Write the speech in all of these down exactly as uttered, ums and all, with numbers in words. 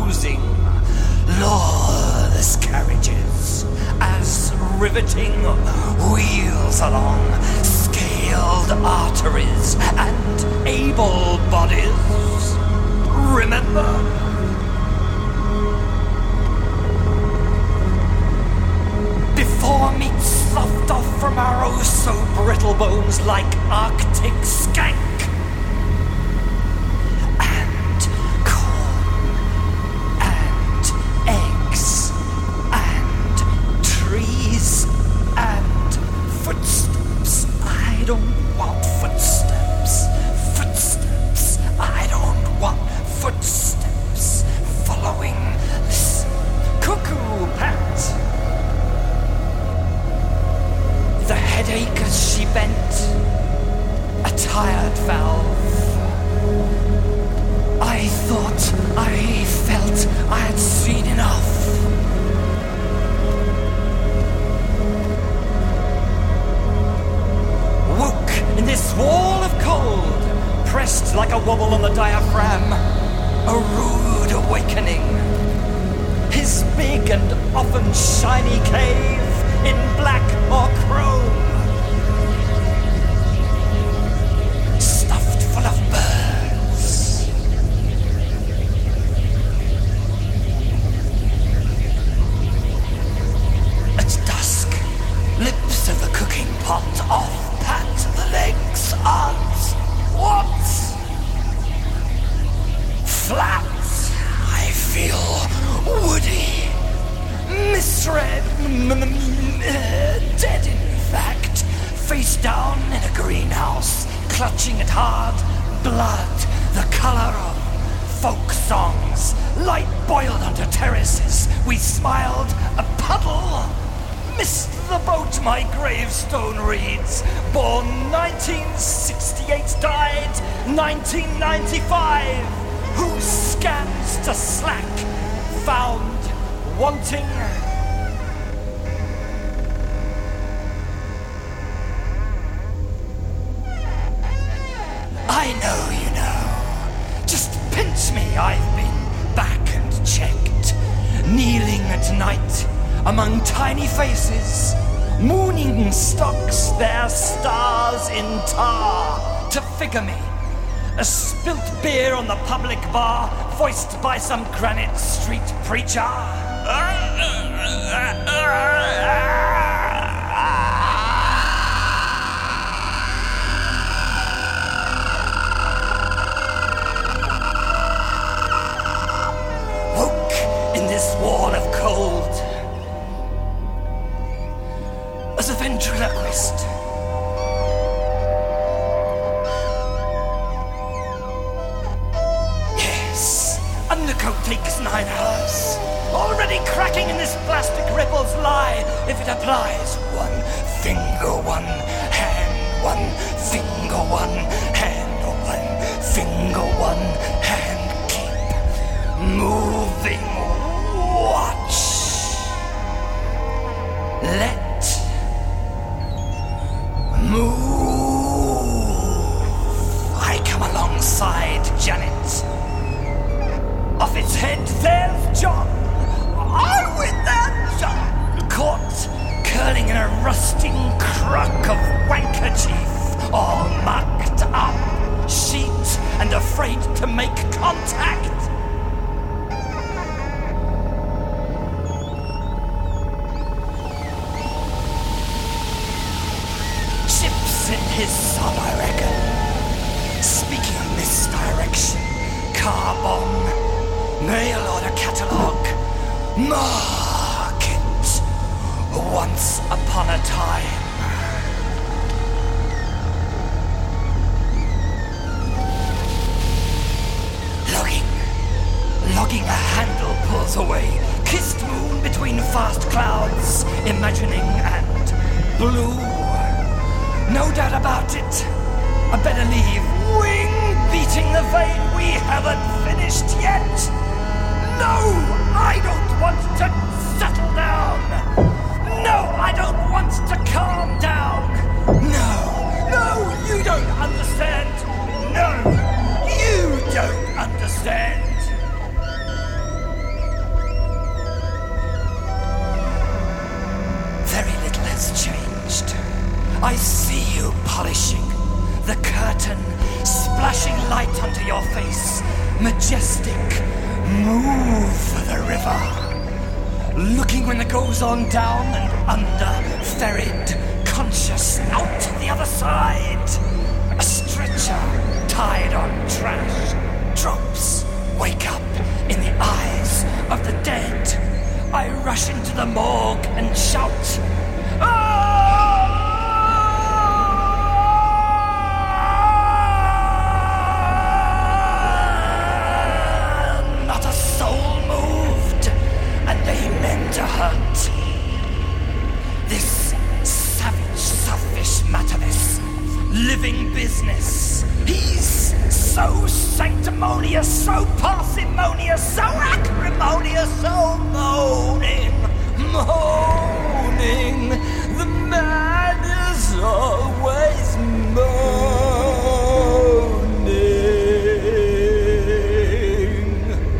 imposing, lawless carriages, as riveting wheels along scaled arteries and able bodies. Remember? Before meat sloughed off from our oh so brittle bones like Arctic skank. And corn, and eggs, and trees, and footsteps. I don't want footsteps. Footsteps. I don't want footsteps. Following this cuckoo pat. The headache as she bent, a tired valve. I thought, I felt I had seen enough. Woke in this wall of cold, pressed like a wobble on the diaphragm, a rude awakening. His big and often shiny cave in black or chrome, stuffed full of birds. At dusk, lips of the cooking pot off pat the legs aren't what? Flat, I feel woody, misread, dead in fact, face down in a greenhouse, clutching at hard blood, the colour of folk songs, light boiled onto terraces. We smiled, a puddle, missed the boat my gravestone reads. Born nineteen sixty-eight, died nineteen ninety-five. Who scans to slack, found wanting. I know you know. Just pinch me, I've been back and checked. Kneeling at night among tiny faces, mooning stocks their stars in tar to figure me. A spilt beer on the public bar, voiced by some Granite Street preacher. This wall of cold as a ventriloquist. Yes, undercoat takes nine hours. Already cracking in this plastic ripple's lie. If it applies, one finger, one hand, one finger, one hand, one finger, one hand. Keep moving. Watch. Let. Move. I come alongside Janet. Off its head, there's John. I'm with that John. Caught, curling in a rusting crock of wankerchief, all mucked up, sheet, and afraid to make contact. His sub, I reckon. Speaking of misdirection, car bomb, mail order catalogue, market. Once upon a time. Logging, logging a handle pulls away, kissed moon between fast clouds, imagining and blue. No doubt about it. I better leave. Wing beating the vein. We haven't finished yet. No, I don't want to settle down. No, I don't want to calm down. No, no, you don't understand. No, you don't understand. I see you polishing the curtain, splashing light onto your face. Majestic, move for the river. Looking when it goes on down and under, ferried, conscious, out to the other side. A stretcher tied on trash, drops, wake up in the eyes of the dead. I rush into the morgue and shout, "Ah!" Not a soul moved, and amen to hurt. This savage, selfish Matavis, living business. He's so sanctimonious, so parsimonious, so acrimonious, so moaning, moaning. The man is always moaning.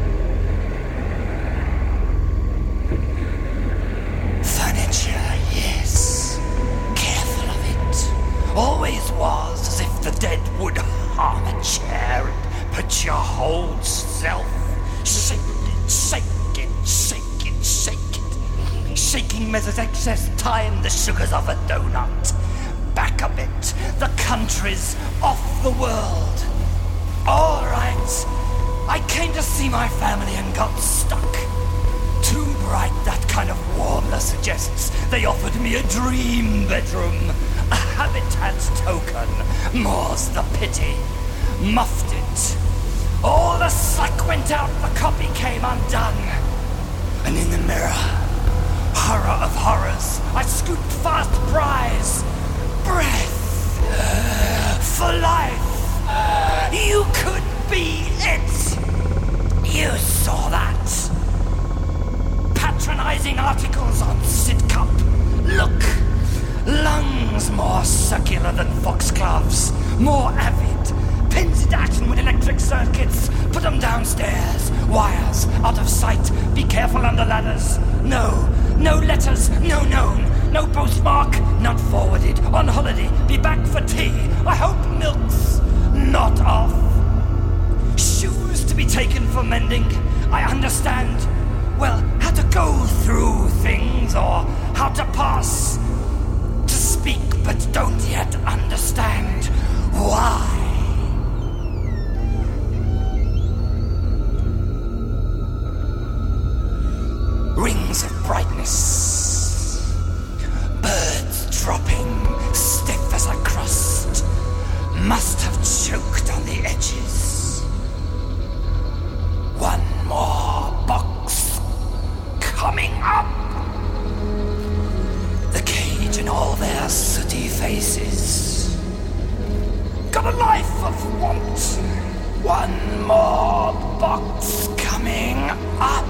Furniture, yes. Careful of it. Always was, as if the dead would harm a chair and put your whole self. Shake it, shake it, shake it, shake it. Shaking measures excess time, the sugars of a donut. Back a bit, the country's off the world. All right, I came to see my family and got stuck. Too bright, that kind of warmness suggests they offered me a dream bedroom. A habitat token, more's the pity. Muffed it. All the suck went out, the copy came undone. And in the mirror, horror of horrors, I scooped fast prize. Breath for life. You could be it. You saw that. Patronizing articles on Sidcup. Look. Lungs more circular than foxgloves, more avid. Pins into action with electric circuits. Put them downstairs. Wires out of sight. Be careful under ladders. No, no letters, no known. No postmark, not forwarded. On holiday, be back for tea. I hope milk's not off. Shoes to be taken for mending. I understand, well, how to go through things or how to pass. To speak but don't yet understand why. Rings of brightness. Birds dropping, stiff as a crust. Must have choked on the edges. One more box coming up. The cage and all their sooty faces. Got a life of want. One more box coming up.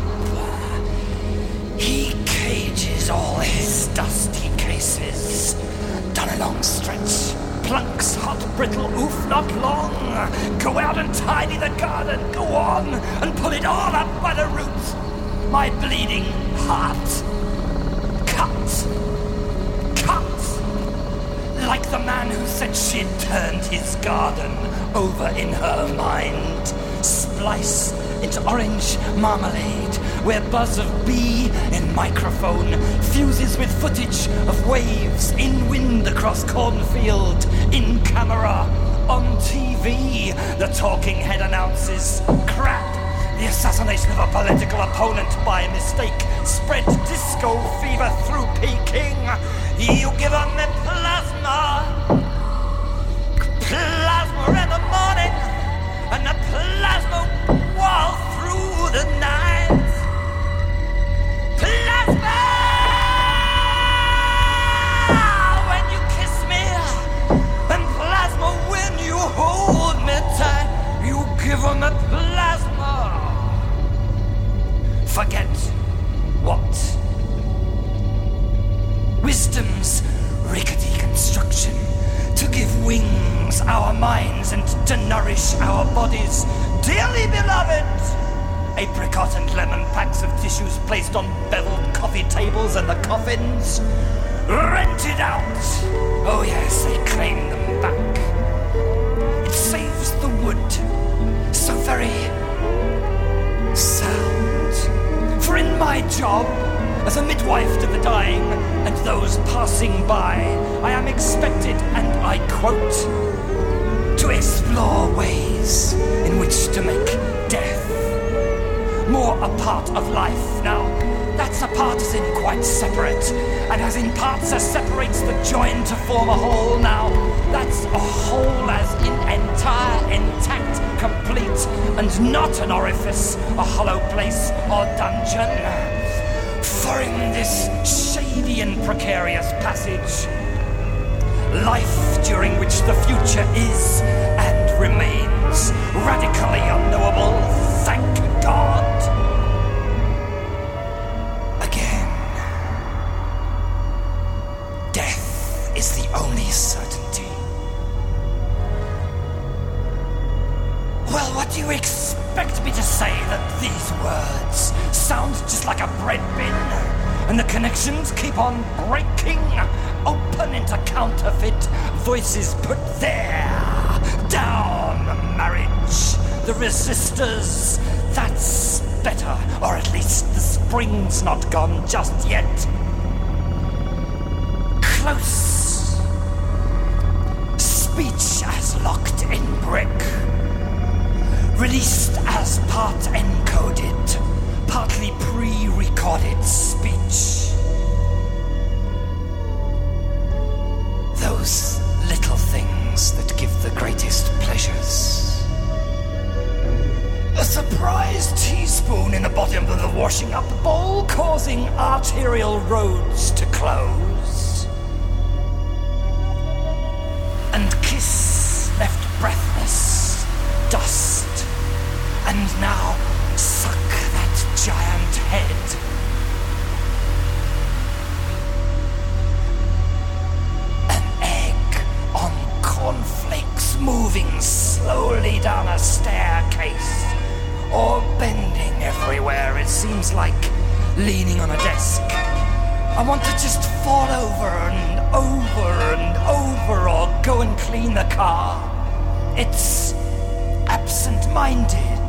He cages all his dusty cases. Done a long stretch. Plunks, hot, brittle, oof, not long. Go out and tidy the garden. Go on and pull it all up by the roots. My bleeding heart. Cut. Cut. Like the man who said she'd turned his garden over in her mind. Splice into orange marmalade, where buzz of bee in microphone fuses with footage of waves in wind across cornfield, in camera, on T V. The talking head announces, crap, the assassination of a political opponent by mistake spread disco fever through Peking. You give them the plasma, plasma in the morning, and the plasma wall through the night. Plasma! When you kiss me, and plasma when you hold me tight. You give them a plasma. Forget what? Wisdom's rickety construction to give wings our minds and to nourish our bodies. Dearly beloved! Apricot and lemon packs of tissues placed on beveled coffee tables and the coffins. rented out. Oh yes, they claim them back. It saves the wood so very sound. For in my job, as a midwife to the dying and those passing by, I am expected, and I quote, to explore ways in which to make death more a part of life. Now, that's a partisan quite separate, and as in parts as separates the join to form a whole. Now, that's a whole as in entire, intact, complete, and not an orifice, a hollow place or dungeon. For in this shady and precarious passage, life during which the future is and remains radically unknowable, thank God. Again, death is the only certainty. Well, what do you expect me to say that these words sound just like a bread bin, and the connections keep on breaking, open into counterfeit voices put there. Down marriage, the resistors, that's better, or at least the spring's not gone just yet. Close, speech as locked in brick, released as part encoded, partly pre-recorded speech. Those little things that give the greatest pleasures. A surprise teaspoon in the bottom of the washing up bowl causing arterial roads to close. And kiss left breathless, dust, and now suck that giant head. An egg on cornflakes moving slowly down a staircase, or bending everywhere, it seems like, leaning on a desk. I want to just fall over and over and over, or go and clean the car. It's absent-minded.